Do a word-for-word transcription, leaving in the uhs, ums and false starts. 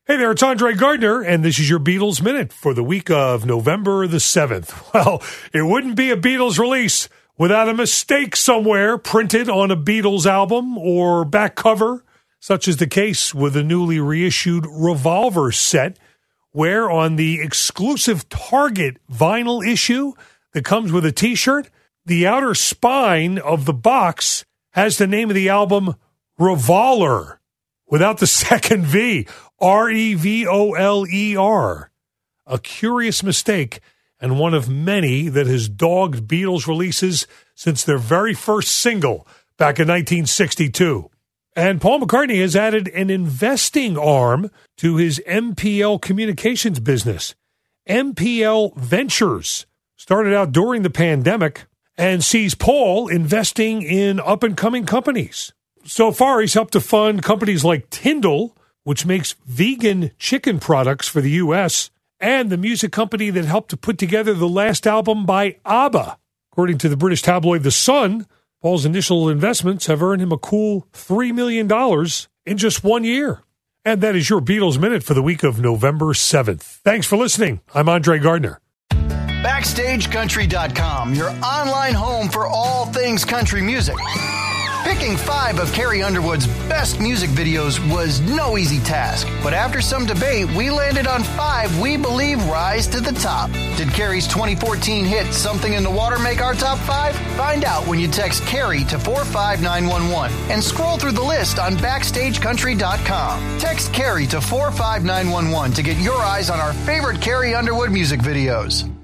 Hey there, it's Andre Gardner, and this is your Beatles Minute for the week of November the seventh. Well, it wouldn't be a Beatles release without a mistake somewhere printed on a Beatles album or back cover, such is the case with the newly reissued Revolver set, where on the exclusive Target vinyl issue that comes with a t-shirt, the outer spine of the box has the name of the album Revoler, without the second V. R E V O L E R. A curious mistake, and one of many that has dogged Beatles releases since their very first single back in nineteen sixty-two. And Paul McCartney has added an investing arm to his M P L communications business. M P L Ventures started out during the pandemic and sees Paul investing in up-and-coming companies. So far, he's helped to fund companies like Tyndall, which makes vegan chicken products for the U S, and the music company that helped to put together the last album by ABBA. According to the British tabloid The Sun, Paul's initial investments have earned him a cool three million dollars in just one year. And that is your Beatles Minute for the week of November seventh. Thanks for listening. I'm Andre Gardner. Backstage Country dot com, your online home for all things country music. Picking five of Carrie Underwood's best music videos was no easy task, but after some debate, we landed on five we believe rise to the top. Did Carrie's twenty fourteen hit Something in the Water make our top five? Find out when you text Carrie to four five nine one one and scroll through the list on Backstage Country dot com. Text Carrie to four five nine one one to get your eyes on our favorite Carrie Underwood music videos.